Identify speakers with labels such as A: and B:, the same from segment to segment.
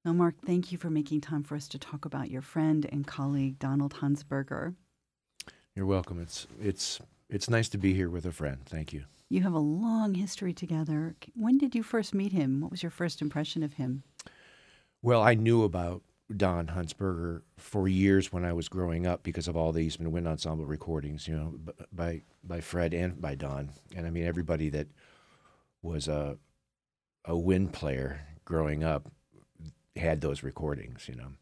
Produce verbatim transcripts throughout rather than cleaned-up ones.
A: Well, Mark, thank you for making time for us to talk about your friend and colleague, Donald Hansberger.
B: You're welcome. It's it's it's nice to be here with a friend. Thank you.
A: You have a long history together. When did you first meet him? What was your first impression of him?
B: Well, I knew about Don Hansberger for years when I was growing up because of all the Eastman Wind Ensemble recordings, you know, b- by by Fred and by Don. And I mean, everybody that was a a wind player growing up had those recordings, you know.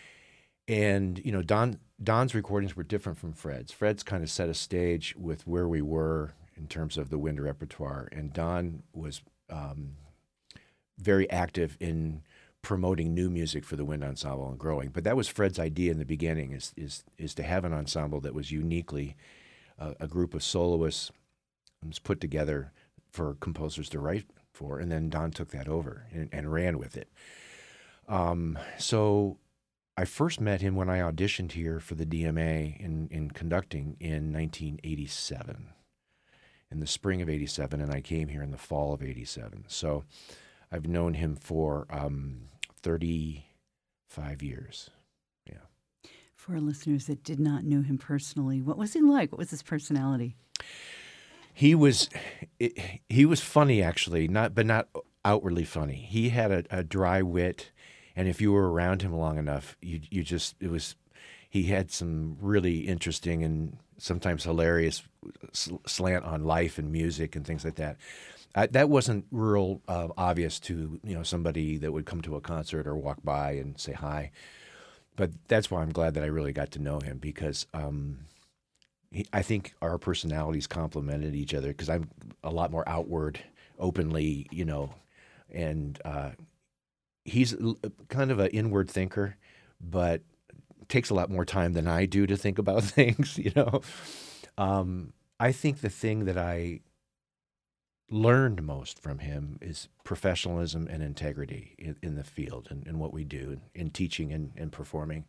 B: And you know, Don Don's recordings were different from Fred's. Fred's kind of set a stage with where we were in terms of the wind repertoire, and Don was um, very active in promoting new music for the wind ensemble and growing. But that was Fred's idea in the beginning: is is is to have an ensemble that was uniquely uh, a group of soloists was put together for composers to write for, and then Don took that over and, and ran with it. Um, so. I first met him when I auditioned here for the D M A in, in conducting in nineteen eighty-seven, in the spring of eighty-seven, and I came here in the fall of eighty-seven. So I've known him for um, thirty-five years. Yeah.
A: For our listeners that did not know him personally, what was he like? What was his personality?
B: He was it, he was funny, actually, not but not outwardly funny. He had a, a dry wit. And if you were around him long enough, you you just it was he had some really interesting and sometimes hilarious slant on life and music and things like that. I, that wasn't real uh, obvious to you know somebody that would come to a concert or walk by and say hi. But that's why I'm glad that I really got to know him because um, he, I think our personalities complemented each other because I'm a lot more outward, openly, you know, and. Uh, He's kind of an inward thinker, but takes a lot more time than I do to think about things, you know. Um, I think the thing that I learned most from him is professionalism and integrity in, in the field and, and what we do in teaching and, and performing,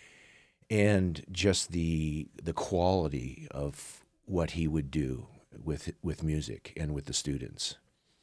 B: and just the the quality of what he would do with with music and with the students.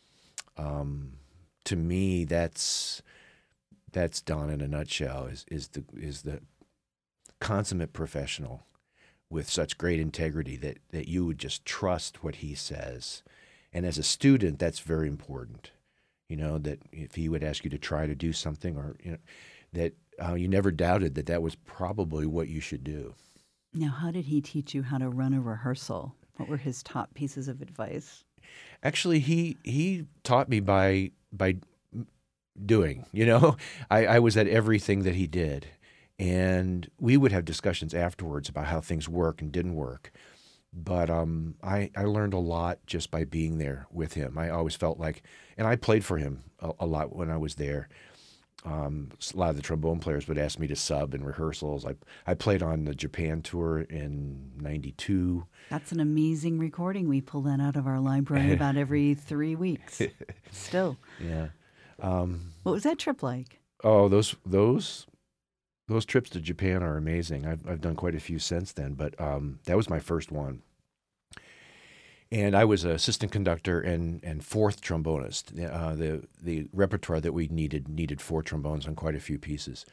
B: Um, to me, that's that's Don in a nutshell. Is is the is the consummate professional with such great integrity that that you would just trust what he says. And as a student, that's very important. You know that if he would ask you to try to do something, or you know, that uh, you never doubted that that was probably what you should do.
A: Now, how did he teach you how to run a rehearsal? What were his top pieces of advice?
B: Actually, he he taught me by by doing. You know, I, I was at everything that he did, and we would have discussions afterwards about how things work and didn't work. But um, I I learned a lot just by being there with him. I always felt like, and I played for him a, a lot when I was there. Um, a lot of the trombone players would ask me to sub in rehearsals. I I played on the Japan tour in ninety-two.
A: That's an amazing recording. We pull that out of our library about every three weeks. Still.
B: Yeah. Um,
A: what was that trip like?
B: Oh, those those those trips to Japan are amazing. I've I've done quite a few since then, but um, that was my first one. And I was an assistant conductor and, and fourth trombonist. Uh, the the repertoire that we needed needed four trombones on quite a few pieces,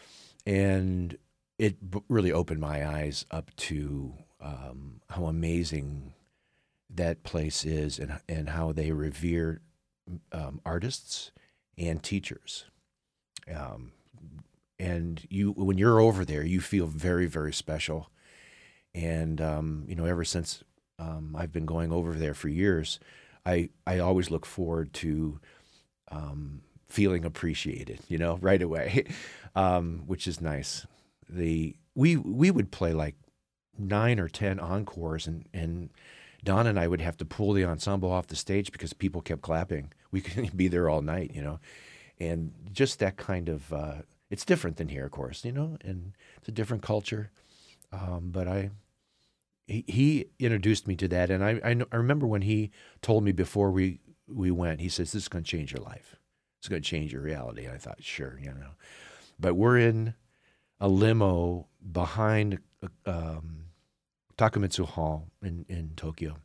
B: and it b- really opened my eyes up to um, how amazing that place is, and and how they revere um, artists and teachers. Um, and you, when you're over there, you feel very, very special. And um, you know, ever since. Um, I've been going over there for years. I I always look forward to um, feeling appreciated, you know, right away, um, which is nice. The we we would play like nine or ten encores, and and Don and I would have to pull the ensemble off the stage because people kept clapping. We couldn't be there all night, you know, and just that kind of uh, it's different than here, of course, you know, and it's a different culture. Um, but I. He, he introduced me to that, and I, I I remember when he told me before we, we went, he says, this is going to change your life. It's going to change your reality. And I thought, sure, you know. But we're in a limo behind um, Takamitsu Hall in, in Tokyo,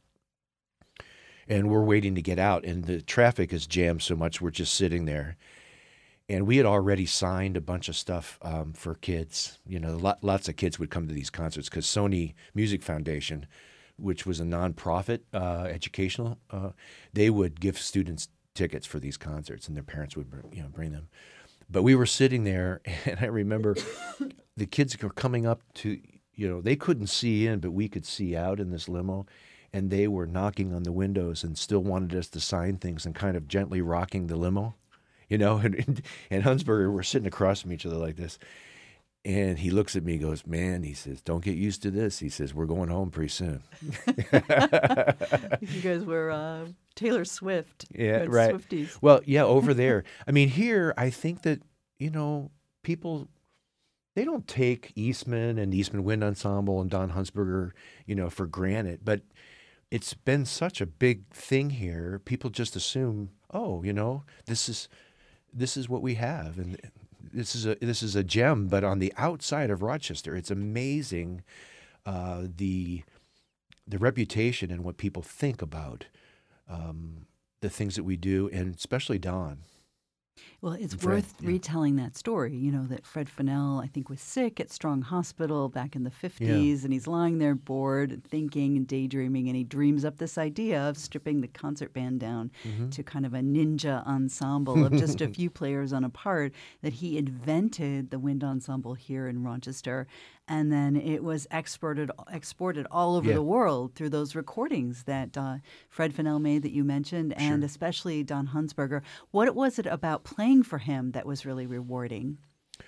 B: and we're waiting to get out, and the traffic is jammed so much we're just sitting there. and we had already signed a bunch of stuff um, for kids. You know, lot, lots of kids would come to these concerts because Sony Music Foundation, which was a nonprofit uh, educational, uh, they would give students tickets for these concerts, and their parents would, you know, bring them. But we were sitting there, and I remember the kids were coming up to, you know, they couldn't see in, but we could see out in this limo, and they were knocking on the windows and still wanted us to sign things and kind of gently rocking the limo. You know, and, and Hunsberger, we're sitting across from each other like this. And he looks at me and goes, man, he says, don't get used to this. He says, we're going home pretty soon.
A: You guys were uh, Taylor Swift.
B: Yeah, right.
A: Swifties.
B: Well, yeah, over there. I mean, here, I think that, you know, people, they don't take Eastman and Eastman Wind Ensemble and Don Hunsberger, you know, for granted. But it's been such a big thing here. People just assume, oh, you know, this is... this is what we have, and this is a this is a gem. But on the outside of Rochester, it's amazing uh, the the reputation and what people think about um, the things that we do, and especially Don.
A: Well, it's
B: Fred,
A: worth
B: yeah.
A: retelling that story, you know, that Fred Fennell, I think, was sick at Strong Hospital back in the fifties, yeah. and he's lying there bored and thinking and daydreaming, and he dreams up this idea of stripping the concert band down mm-hmm. to kind of a ninja ensemble of just a few players on a part, that he invented the wind ensemble here in Rochester. And then it was exported exported all over
B: yeah.
A: the world through those recordings that uh, Fred Fennell made that you mentioned, and
B: sure.
A: especially Don Hunsberger. What was it about playing for him that was really rewarding?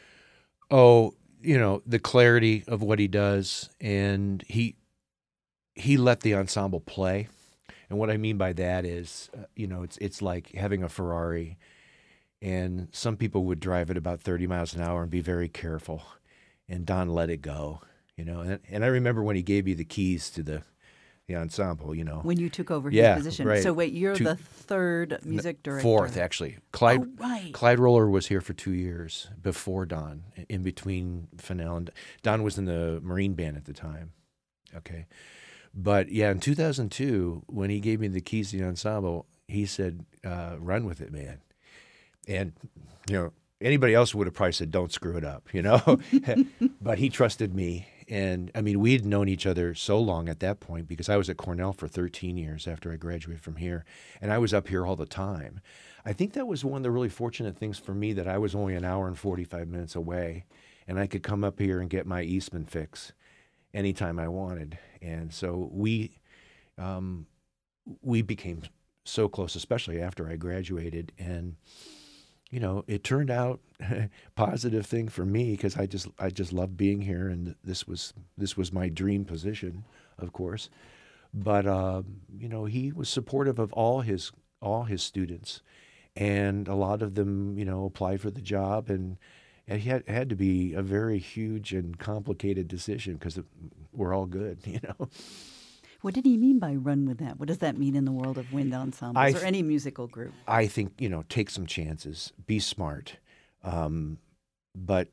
B: Oh, you know, the clarity of what he does, and he he let the ensemble play. And what I mean by that is, uh, you know, it's it's like having a Ferrari, and some people would drive at about thirty miles an hour and be very careful. And Don let it go, you know. And, and I remember when he gave me the keys to the the ensemble, you know.
A: When you took over his
B: yeah,
A: position.
B: Right.
A: So wait, you're
B: two,
A: the third music director.
B: Fourth, actually. Clyde,
A: oh, right.
B: Clyde Roller was here for two years before Don, in between Fennell. And Don was in the Marine Band at the time. Okay. But, yeah, in two thousand two, when he gave me the keys to the ensemble, he said, uh, run with it, man. And, you know, anybody else would have probably said, don't screw it up, you know? But he trusted me. And, I mean, we had known each other so long at that point because I was at Cornell for thirteen years after I graduated from here. And I was up here all the time. I think that was one of the really fortunate things for me, that I was only an hour and forty-five minutes away. And I could come up here and get my Eastman fix anytime I wanted. And so we um, we became so close, especially after I graduated. And you know, it turned out a positive thing for me because I just I just loved being here, and this was this was my dream position, of course. But uh, you know, he was supportive of all his all his students, and a lot of them, you know, applied for the job, and it had had to be a very huge and complicated decision because we're all good, you know.
A: What did he mean by run with that? What does that mean in the world of wind ensembles
B: th-
A: or any musical group?
B: I think, you know, take some chances, be smart, um, but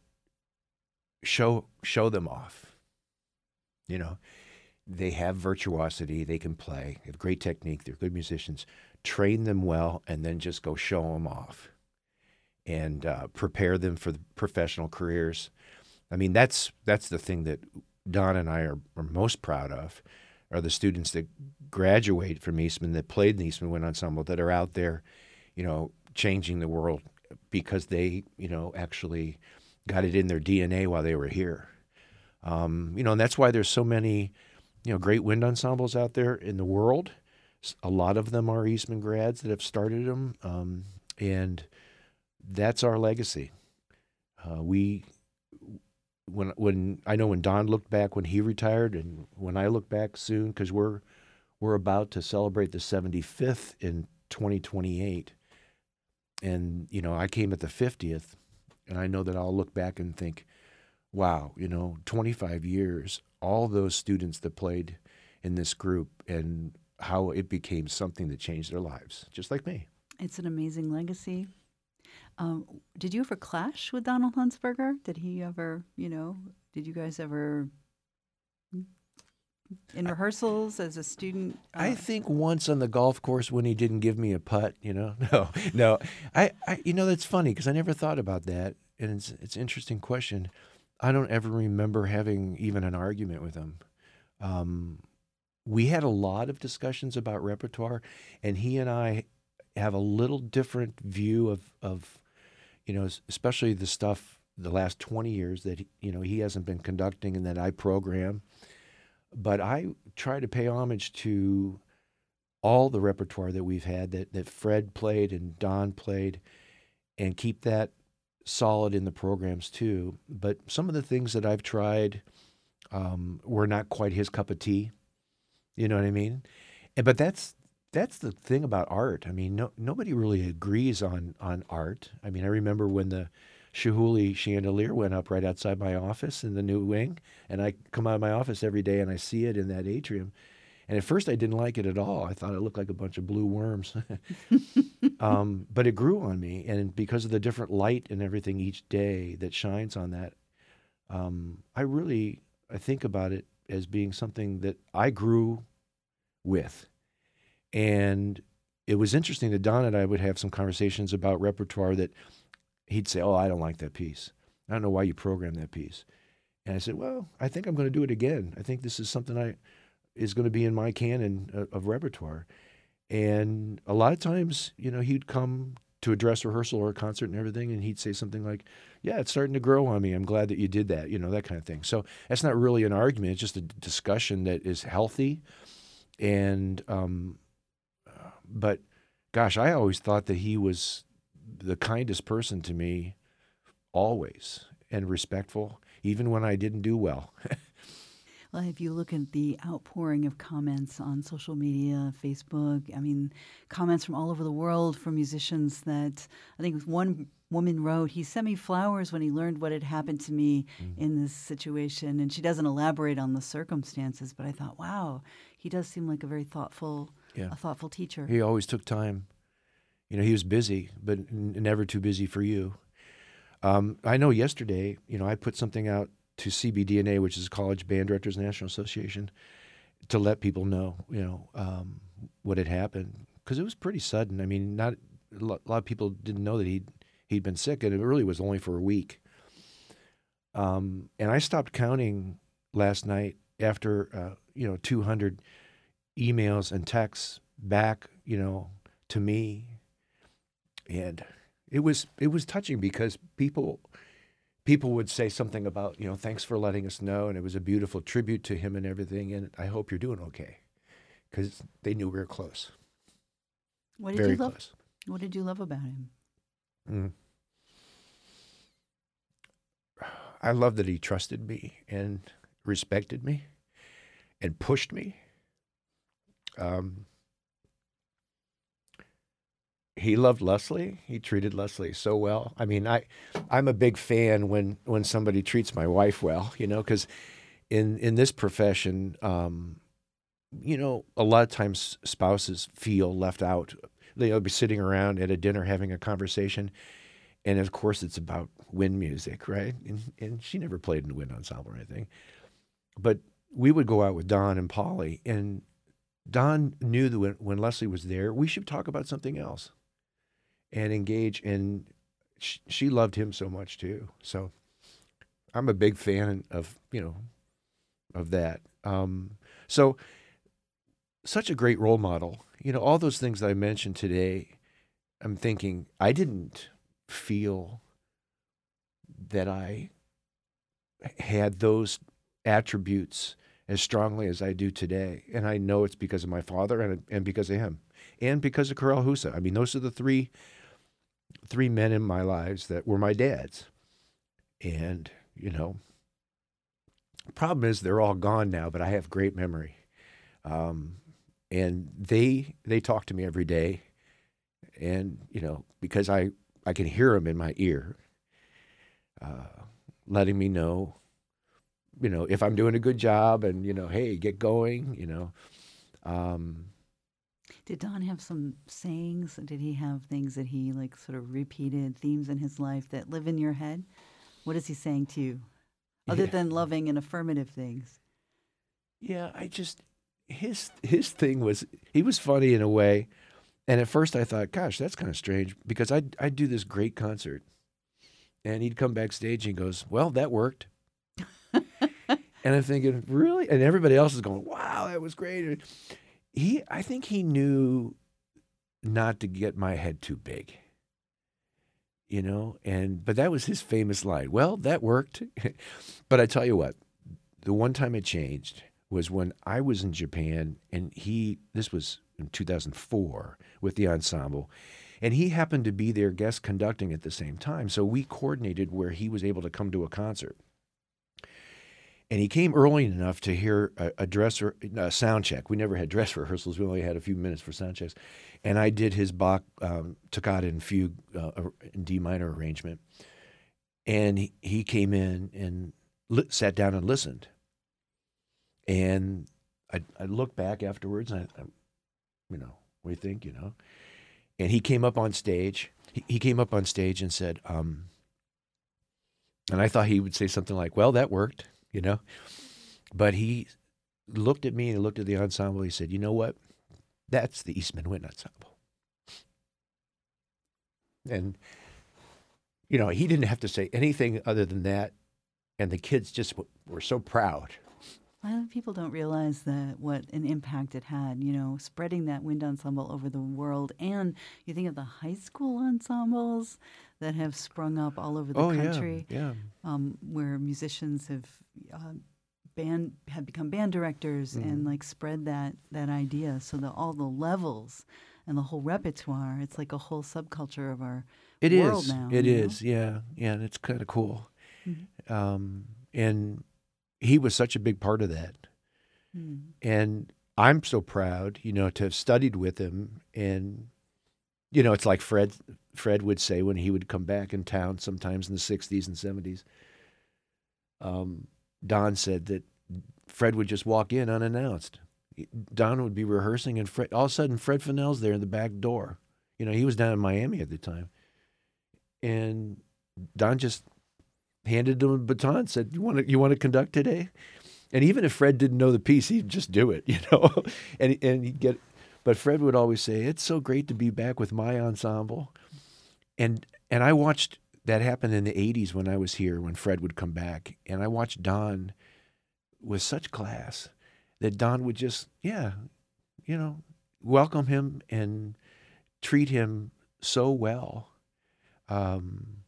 B: show show them off. You know, they have virtuosity, they can play, they have great technique, they're good musicians. Train them well, and then just go show them off, and uh, prepare them for the professional careers. I mean, that's that's the thing that Don and I are, are most proud of. Are the students that graduate from Eastman, that played in the Eastman Wind Ensemble, that are out there, you know, changing the world because they, you know, actually got it in their D N A while they were here. Um, you know, and that's why there's so many, you know, great wind ensembles out there in the world. A lot of them are Eastman grads that have started them, um, and that's our legacy. Uh, we. When when I know when Don looked back when he retired, and when I look back soon, because we're we're about to celebrate the seventy-fifth in twenty twenty-eight, and you know I came at the fiftieth, and I know that I'll look back and think, wow, you know, twenty-five years, all those students that played in this group, and how it became something that changed their lives, just like me.
A: It's an amazing legacy. Um, did you ever clash with Donald Hunsberger? Did he ever, you know, did you guys ever in rehearsals as a student? Uh,
B: I think once on the golf course when he didn't give me a putt, you know. No, no. I, I you know, that's funny because I never thought about that, and it's it's an interesting question. I don't ever remember having even an argument with him. Um, we had a lot of discussions about repertoire, and he and I have a little different view of of, you know, especially the stuff the last twenty years that he, you know he hasn't been conducting and that I program. But I try to pay homage to all the repertoire that we've had, that, that Fred played and Don played, and keep that solid in the programs too. But some of the things that I've tried um, were not quite his cup of tea. You know what I mean? And, but that's that's the thing about art. I mean, no, nobody really agrees on on art. I mean, I remember when the Chihuly chandelier went up right outside my office in the new wing, and I come out of my office every day and I see it in that atrium. And at first I didn't like it at all. I thought it looked like a bunch of blue worms. um, but it grew on me, and because of the different light and everything each day that shines on that, um, I really I think about it as being something that I grew with. And it was interesting that Don and I would have some conversations about repertoire that he'd say, "Oh, I don't like that piece. I don't know why you programmed that piece." And I said, "Well, I think I'm going to do it again. I think this is something I is going to be in my canon of, of repertoire." And a lot of times, you know, he'd come to a dress rehearsal or a concert and everything, and he'd say something like, "Yeah, it's starting to grow on me. I'm glad that you did that," you know, that kind of thing. So that's not really an argument. It's just a discussion that is healthy. And, um, but gosh, I always thought that he was the kindest person to me always, and respectful, even when I didn't do well.
A: Well, if you look at the outpouring of comments on social media, Facebook, I mean, comments from all over the world from musicians that I think one woman wrote, "He sent me flowers when he learned what had happened to me mm-hmm. in this situation." And she doesn't elaborate on the circumstances, but I thought, wow, he does seem like a very thoughtful, yeah. a thoughtful teacher.
B: He always took time. You know, he was busy, but n- never too busy for you. Um, I know yesterday, you know, I put something out to C B D N A, which is College Band Directors National Association, to let people know, you know, um, what had happened, because it was pretty sudden. I mean, not a lot of people didn't know that he'd he'd been sick, and it really was only for a week. Um, and I stopped counting last night after uh, you know two hundred emails and texts back, you know, to me, and it was it was touching because people. People would say something about, you know, "Thanks for letting us know," and it was a beautiful tribute to him and everything, and "I hope you're doing okay," because they knew we were close.
A: What did
B: Very
A: you love?
B: close.
A: What did you love about him?
B: Mm. I love that he trusted me and respected me and pushed me. Um, He loved Leslie. He treated Leslie so well. I mean, I, I'm a big fan when, when somebody treats my wife well, you know, because in, in this profession, um, you know, a lot of times spouses feel left out. They'll be sitting around at a dinner having a conversation, and of course it's about wind music, right? And, and she never played in the wind ensemble or anything. But we would go out with Don and Polly, and Don knew that when, when Leslie was there, we should talk about something else and engage, and sh- she loved him so much too. So I'm a big fan of, you know, of that. Um, so such a great role model. You know, all those things that I mentioned today, I'm thinking I didn't feel that I had those attributes as strongly as I do today. And I know it's because of my father and, and because of him and because of Karel Husa. I mean, those are the three three men in my lives that were my dads. And, you know, problem is they're all gone now, but I have great memory. Um, and they they talk to me every day. And, you know, because I, I can hear them in my ear, uh, letting me know, you know, if I'm doing a good job and, you know, hey, get going, you know. Um,
A: Did Don have some sayings? Did he have things that he like sort of repeated, themes in his life that live in your head? What is he saying to you, other
B: yeah.
A: than loving and affirmative things?
B: Yeah, I just his his thing was he was funny in a way, and at first I thought, gosh, that's kind of strange because I I do this great concert, and he'd come backstage and he goes, well, that worked, and I'm thinking, really? And everybody else is going, wow, that was great. He, I think he knew not to get my head too big, you know, and but that was his famous line. Well, that worked, but I tell you what, the one time it changed was when I was in Japan, and he, this was in two thousand four with the ensemble, and he happened to be there guest conducting at the same time. So we coordinated where he was able to come to a concert. And he came early enough to hear a, a dress or a sound check. We never had dress rehearsals. We only had a few minutes for sound checks. And I did his Bach um, Toccata and Fugue uh, in D minor arrangement. And he, he came in and li- sat down and listened. And I, I looked back afterwards, and I, I, you know, what do you think, you know? And he came up on stage. He, he came up on stage and said, um, and I thought he would say something like, well, that worked, you know? But he looked at me and looked at the ensemble. He said, you know what? That's the Eastman Wind Ensemble. And, you know, he didn't have to say anything other than that. And the kids just w- were so proud.
A: A lot of people don't realize that what an impact it had, you know, spreading that wind ensemble over the world. And you think of the high school ensembles that have sprung up all over the
B: oh,
A: country,
B: yeah, yeah.
A: Um, where musicians have uh, band have become band directors mm-hmm. and like spread that that idea, so that all the levels and the whole repertoire, it's like a whole subculture of our
B: it
A: world
B: is.
A: now.
B: It
A: you
B: is,
A: know?
B: yeah, yeah, and it's kind of cool.
A: Mm-hmm.
B: Um, and he was such a big part of that.
A: Mm.
B: And I'm so proud, you know, to have studied with him. And, you know, it's like Fred Fred would say when he would come back in town sometimes in the sixties and seventies. Um, Don said that Fred would just walk in unannounced. Don would be rehearsing, and Fred, all of a sudden Fred Fennell's there in the back door. You know, he was down in Miami at the time. And Don just handed him a baton, said, "You want to you want to conduct today?" And even if Fred didn't know the piece, he'd just do it, you know. and and he'd get, but Fred would always say, "It's so great to be back with my ensemble." And and I watched that happen in the eighties when I was here, when Fred would come back, and I watched Don with such class that Don would just, yeah, you know, welcome him and treat him so well. Um,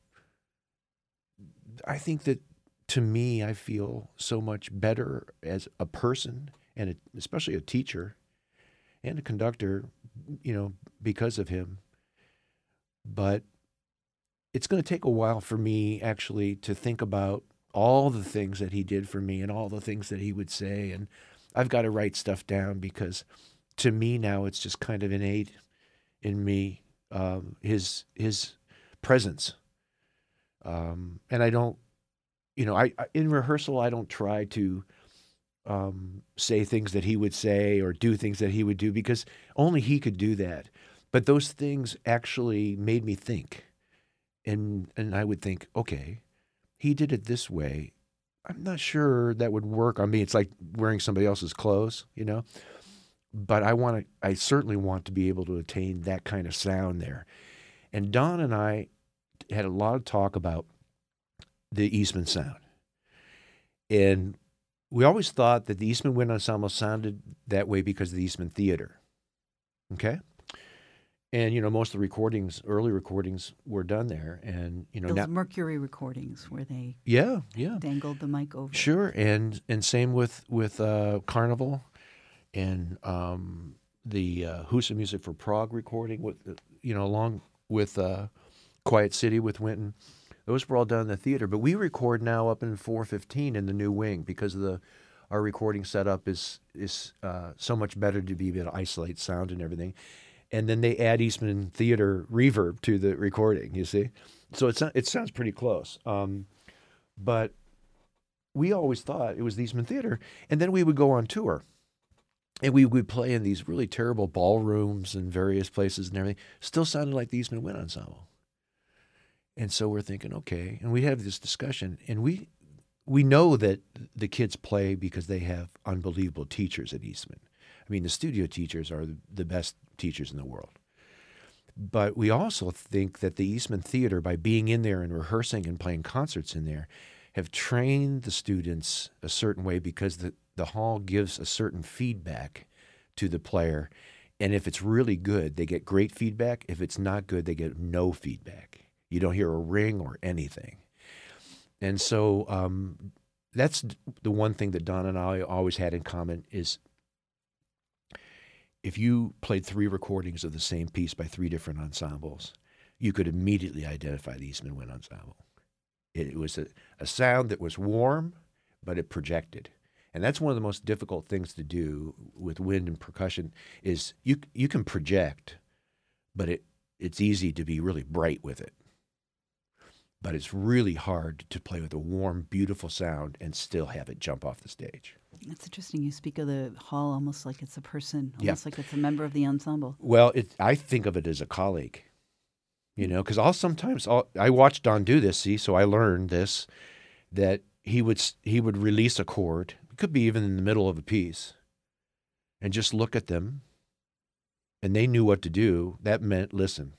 B: I think that, to me, I feel so much better as a person, and a, especially a teacher and a conductor, you know, because of him. But it's going to take a while for me actually to think about all the things that he did for me and all the things that he would say. And I've got to write stuff down because to me now it's just kind of innate in me, um, his his presence. Um, and I don't, you know, I, I in rehearsal, I don't try to um, say things that he would say or do things that he would do, because only he could do that. But those things actually made me think. And and I would think, okay, he did it this way. I'm not sure that would work on me. It's like wearing somebody else's clothes, you know. But I want to. I certainly want to be able to attain that kind of sound there. And Don and I had a lot of talk about the Eastman sound. And we always thought that the Eastman Wind Ensemble sounded that way because of the Eastman Theater. Okay? And, you know, most of the recordings, early recordings, were done there. And, you know,
A: those
B: now,
A: Mercury recordings where they
B: yeah, yeah.
A: dangled the mic over.
B: Sure. And and same with, with uh, Carnival and um, the uh, Husa Music for Prague recording, with you know, along with uh, Quiet City with Wynton. Those were all done in the theater. But we record now up in four fifteen in the new wing because of the our recording setup is is uh, so much better to be able to isolate sound and everything. And then they add Eastman Theater reverb to the recording, you see? So it's it sounds pretty close. Um, but we always thought it was the Eastman Theater. And then we would go on tour. And we would play in these really terrible ballrooms and various places and everything. Still sounded like the Eastman Wind Ensemble. And so we're thinking, okay. And we have this discussion. And we we know that the kids play because they have unbelievable teachers at Eastman. I mean, the studio teachers are the best teachers in the world. But we also think that the Eastman Theater, by being in there and rehearsing and playing concerts in there, have trained the students a certain way because the, the hall gives a certain feedback to the player. And if it's really good, they get great feedback. If it's not good, they get no feedback. You don't hear a ring or anything. And so um, that's the one thing that Don and I always had in common is if you played three recordings of the same piece by three different ensembles, you could immediately identify the Eastman Wind Ensemble. It, it was a, a sound that was warm, but it projected. And that's one of the most difficult things to do with wind and percussion is you you can project, but it it's easy to be really bright with it. But it's really hard to play with a warm, beautiful sound and still have it jump off the stage.
A: That's interesting. You speak of the hall almost like it's a person,
B: Yeah.
A: almost like it's a member of the ensemble.
B: Well, it, I think of it as a colleague, you know, because I'll sometimes I'll, I watched Don do this, see, so I learned this, that he would he would release a chord, it could be even in the middle of a piece, and just look at them, and they knew what to do. That meant listen.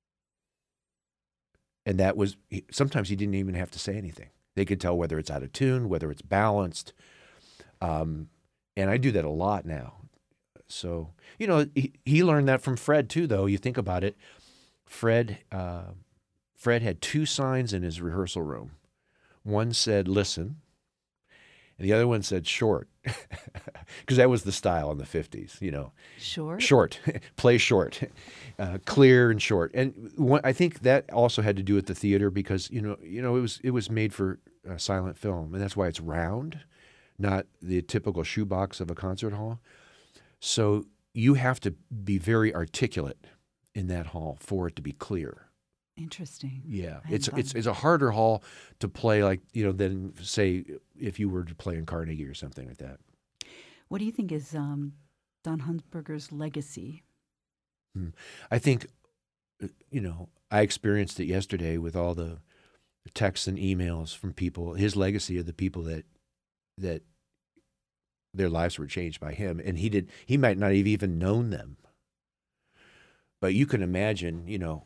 B: And that was, sometimes he didn't even have to say anything. They could tell whether it's out of tune, whether it's balanced. Um, and I do that a lot now. So, you know, he, he learned that from Fred too, though. You think about it, Fred, uh, Fred had two signs in his rehearsal room. One said, listen, and the other one said short, because that was the style in the fifties, you know.
A: Short?
B: Short, play short, uh, clear and short. And one, I think that also had to do with the theater because, you know, you know, it was it was made for uh, silent film, and that's why it's round, not the typical shoebox of a concert hall. So you have to be very articulate in that hall for it to be clear.
A: Interesting.
B: Yeah,
A: I
B: it's
A: hadn't
B: it's
A: thought-
B: it's a harder hall to play, like, you know, than say if you were to play in Carnegie or something like that.
A: What do you think is um, Don Hunsberger's legacy?
B: Hmm. I think, uh, you know, I experienced it yesterday with all the texts and emails from people. His legacy of the people that that their lives were changed by him, and he did. He might not have even known them, but you can imagine, you know.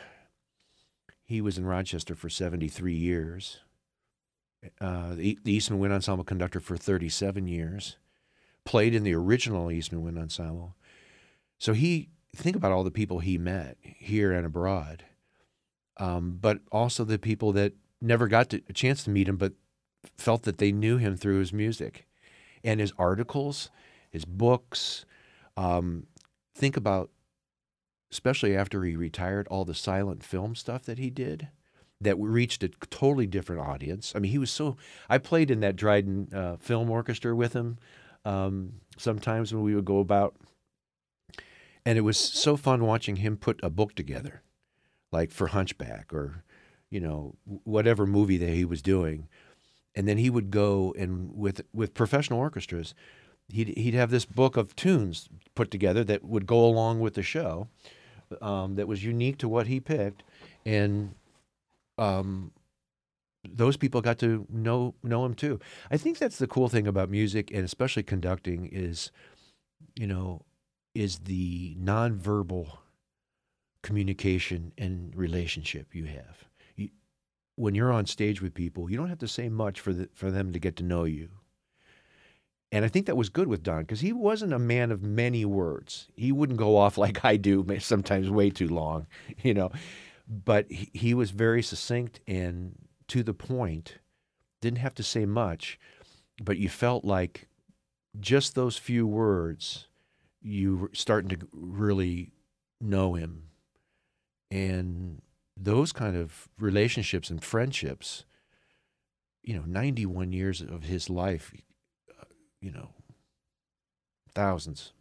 B: He was in Rochester for seventy-three years, uh, the, the Eastman Wind Ensemble conductor for thirty-seven years, played in the original Eastman Wind Ensemble. So he, think about all the people he met here and abroad, um, but also the people that never got to, a chance to meet him but felt that they knew him through his music and his articles, his books. Um, think about, especially after he retired, all the silent film stuff that he did that reached a totally different audience. I mean, he was so, I played in that Dryden uh, Film Orchestra with him um, sometimes when we would go about. And it was so fun watching him put a book together, like for Hunchback or, you know, whatever movie that he was doing. And then he would go and with with professional orchestras, he'd, he'd have this book of tunes put together that would go along with the show. Um, that was unique to what he picked, and um, those people got to know know him too. I think that's the cool thing about music, and especially conducting, is, you know, is the nonverbal communication and relationship you have. You, when you're on stage with people, you don't have to say much for the, for them to get to know you. And I think that was good with Don because he wasn't a man of many words. He wouldn't go off like I do, sometimes way too long, you know. But he, he was very succinct and to the point, didn't have to say much, but you felt like just those few words, you were starting to really know him. And those kind of relationships and friendships, you know, ninety-one years of his life, you know, thousands.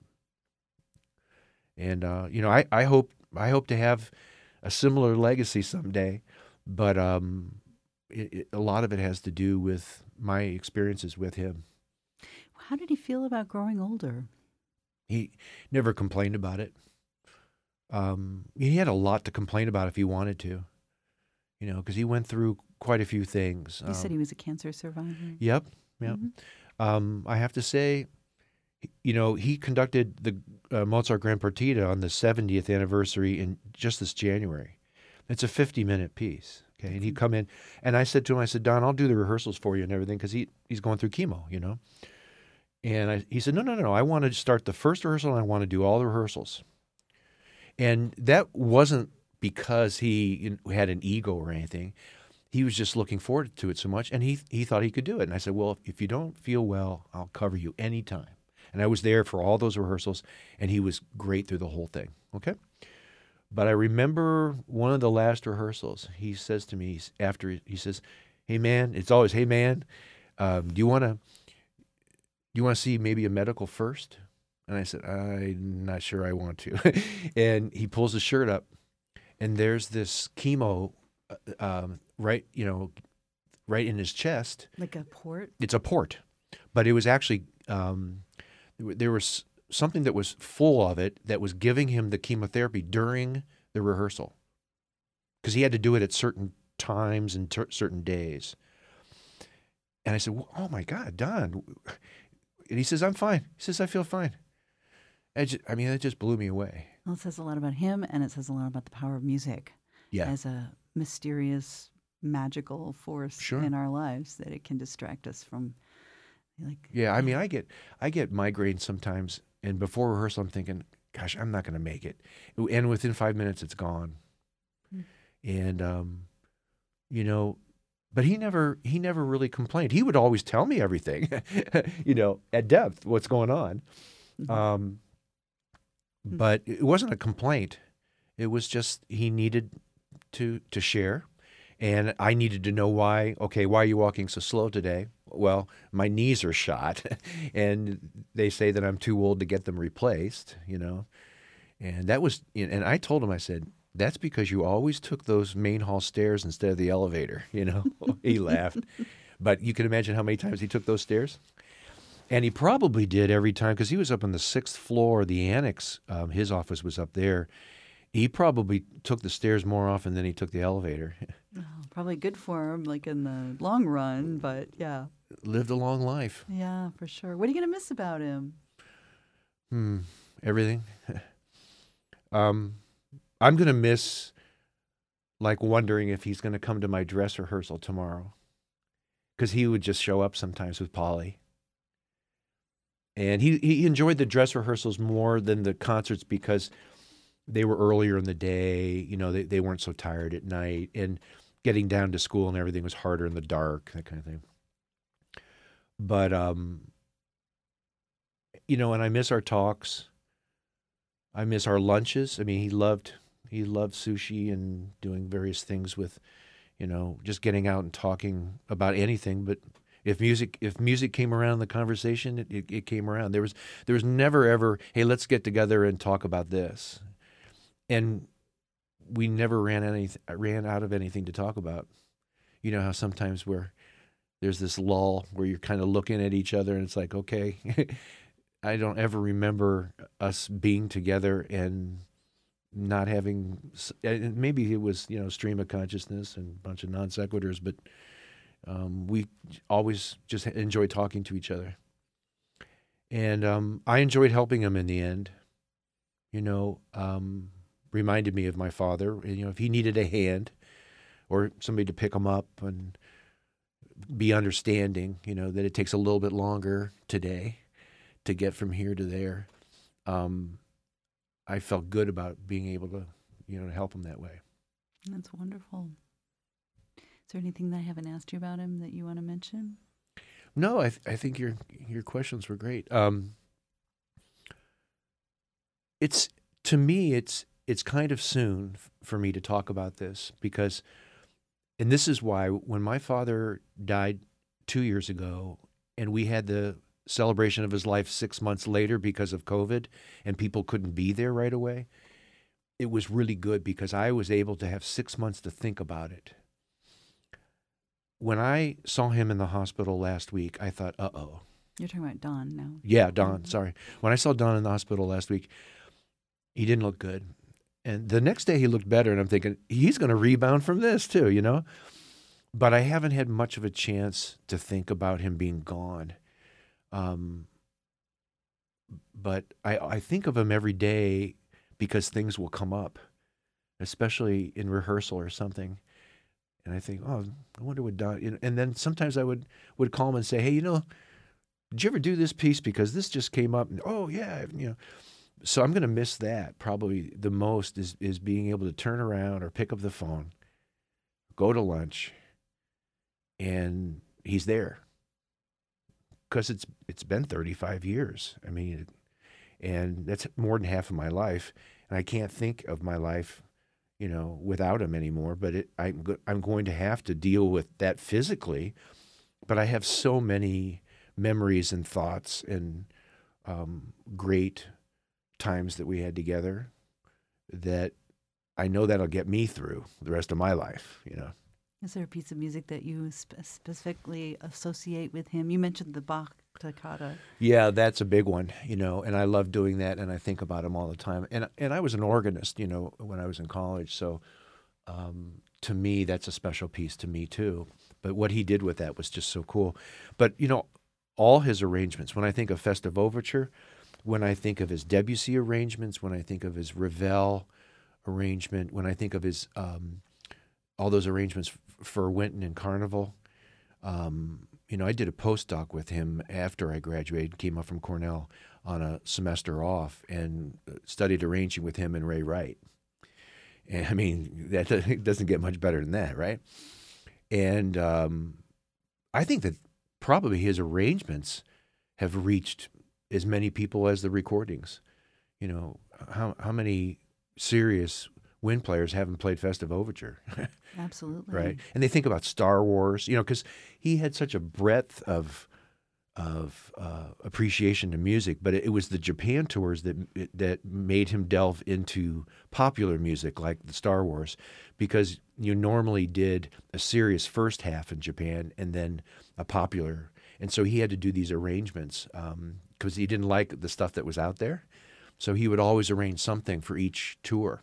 B: And, uh, you know, I, I hope I hope to have a similar legacy someday, but um, it, it, a lot of it has to do with my experiences with him.
A: How did he feel about growing older?
B: He never complained about it. Um, he had a lot to complain about if he wanted to. you know, because he went through quite a few things.
A: You
B: Um,
A: said he was a cancer survivor.
B: Yep, yep.
A: Mm-hmm.
B: Um, I have to say, you know, he conducted the uh, Mozart Grand Partita on the seventieth anniversary in just this January. It's a fifty-minute piece, okay? And he'd come in, and I said to him, I said, Don, I'll do the rehearsals for you and everything, because he, he's going through chemo, you know? And I, he said, no, no, no, no, I want to start the first rehearsal, and I want to do all the rehearsals. And that wasn't because he you know, had an ego or anything. He was just looking forward to it so much, and he he thought he could do it. And I said, well, if you don't feel well, I'll cover you anytime. And I was there for all those rehearsals, and he was great through the whole thing, okay? But I remember one of the last rehearsals, he says to me after, he says, hey, man, it's always, hey, man, um, do you want to do you want to see maybe a medical first? And I said, I'm not sure I want to. And he pulls his shirt up, and there's this chemo um, right, you know, right in his chest.
A: Like a port?
B: It's a port, but it was actually um, there was something that was full of it that was giving him the chemotherapy during the rehearsal, because he had to do it at certain times and ter- certain days. And I said, well, oh my God, Don. And he says, I'm fine. He says, I feel fine. I, just, I mean, it just blew me away.
A: Well, it says a lot about him, and it says a lot about the power of music
B: Yeah.
A: as a mysterious, magical force
B: Sure.
A: in our lives, that it can distract us from, like.
B: Yeah, I mean, I get I get migraines sometimes, and before rehearsal, I'm thinking, gosh, I'm not going to make it. And within five minutes, it's gone.
A: Mm.
B: And, um, you know, but he never he never really complained. He would always tell me everything, you know, at depth, what's going on.
A: Mhm.
B: Um, but it wasn't a complaint. It was just he needed to to share, and I needed to know why. Okay, why are you walking so slow today? Well, my knees are shot, and they say that I'm too old to get them replaced. You know, and that was. And I told him, I said, that's because you always took those main hall stairs instead of the elevator. You know, he laughed, but you can imagine how many times he took those stairs. And he probably did every time, because he was up on the sixth floor, the annex. Um, his office was up there. He probably took the stairs more often than he took the elevator.
A: Oh, probably good for him, like in the long run, but yeah.
B: Lived a long life.
A: Yeah, for sure. What are you going to miss about him?
B: Hmm. Everything. um, I'm going to miss, like, wondering if he's going to come to my dress rehearsal tomorrow, because he would just show up sometimes with Polly. And he, he enjoyed the dress rehearsals more than the concerts, because they were earlier in the day. You know, they, they weren't so tired at night. And getting down to school and everything was harder in the dark, that kind of thing. But, um, you know, and I miss our talks. I miss our lunches. I mean, he loved he loved sushi and doing various things with, you know, just getting out and talking about anything. But If music if music came around in the conversation, it, it, it came around. There was there was never ever, hey, let's get together and talk about this. And we never ran any ran out of anything to talk about. You know how sometimes where there's this lull where you're kind of looking at each other and it's like, okay, I don't ever remember us being together and not having, and maybe it was, you know, stream of consciousness and a bunch of non sequiturs, but Um, we always just enjoyed talking to each other. And um, I enjoyed helping him in the end. You know, um, reminded me of my father. You know, if he needed a hand or somebody to pick him up and be understanding, you know, that it takes a little bit longer today to get from here to there. Um, I felt good about being able to, you know, to help him that way.
A: That's wonderful. Is there anything that I haven't asked you about him that you want to mention?
B: No, I th- I think your your questions were great. Um, it's to me, it's it's kind of soon f- for me to talk about this, because, and this is why when my father died two years ago, and we had the celebration of his life six months later because of COVID, and people couldn't be there right away, it was really good because I was able to have six months to think about it. When I saw him in the hospital last week, I thought, uh-oh.
A: You're talking about Don now.
B: Yeah, Don,
A: Mhm.
B: sorry. When I saw Don in the hospital last week, he didn't look good. And the next day he looked better, and I'm thinking, he's going to rebound from this too, you know? But I haven't had much of a chance to think about him being gone. Um, but I, I think of him every day because things will come up, especially in rehearsal or something. And I think, oh, I wonder what Don... you know, and then sometimes I would, would call him and say, hey, you know, did you ever do this piece? Because this just came up. And, oh, yeah, you know. So I'm going to miss that probably the most is, is being able to turn around or pick up the phone, go to lunch, and he's there. Because it's it's been thirty-five years. I mean, and that's more than half of my life. And I can't think of my life, you know, without him anymore. But it, I'm, go, I'm going to have to deal with that physically. But I have so many memories and thoughts and um, great times that we had together that I know that'll get me through the rest of my life, you know.
A: Is there a piece of music that you spe- specifically associate with him? You mentioned the Bach toccata.
B: Yeah, that's a big one, you know, and I love doing that, and I think about him all the time. And and I was an organist, you know, when I was in college, so um, to me, that's a special piece to me too. But what he did with that was just so cool. But, you know, all his arrangements, when I think of Festive Overture, when I think of his Debussy arrangements, when I think of his Ravel arrangement, when I think of his um, all those arrangements f- for Wynton and Carnival, um, you know, I did a postdoc with him after I graduated, came up from Cornell on a semester off, and studied arranging with him and Ray Wright. And I mean, that doesn't get much better than that, right? And um, I think that probably his arrangements have reached as many people as the recordings. You know, how how many serious wind players haven't played Festive Overture?
A: Absolutely.
B: Right? And they think about Star Wars, you know, because he had such a breadth of of uh, appreciation to music, but it, it was the Japan tours that that made him delve into popular music like the Star Wars, because you normally did a serious first half in Japan and then a popular. And so he had to do these arrangements because um, he didn't like the stuff that was out there. So he would always arrange something for each tour.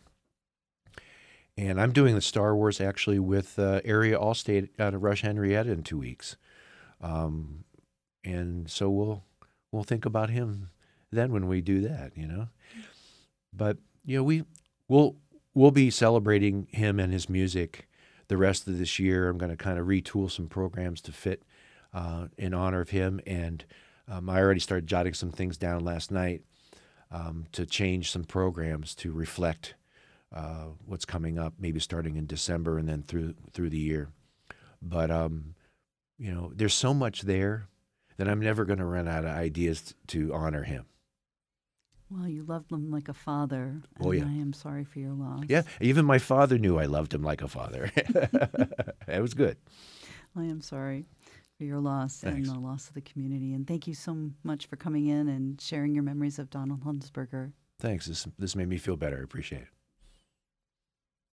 B: And I'm doing the Star Wars actually with uh, Area Allstate out of Rush Henrietta in two weeks. Um, and so we'll we'll think about him then when we do that, you know. But you know, we we'll we'll be celebrating him and his music the rest of this year. I'm going to kind of retool some programs to fit uh, in honor of him, and um, I already started jotting some things down last night um, to change some programs to reflect uh, what's coming up, maybe starting in December and then through through the year. But um, you know, there's so much there that I'm never going to run out of ideas to honor him.
A: Well, you loved him like a father, and
B: Oh, yeah.
A: I am sorry for your loss.
B: Yeah, even my father knew I loved him like a father. It was good.
A: I am sorry for your loss
B: Thanks.
A: and the loss of the community. And thank you so much for coming in and sharing your memories of Donald Hunsberger.
B: Thanks. This this made me feel better. I appreciate it.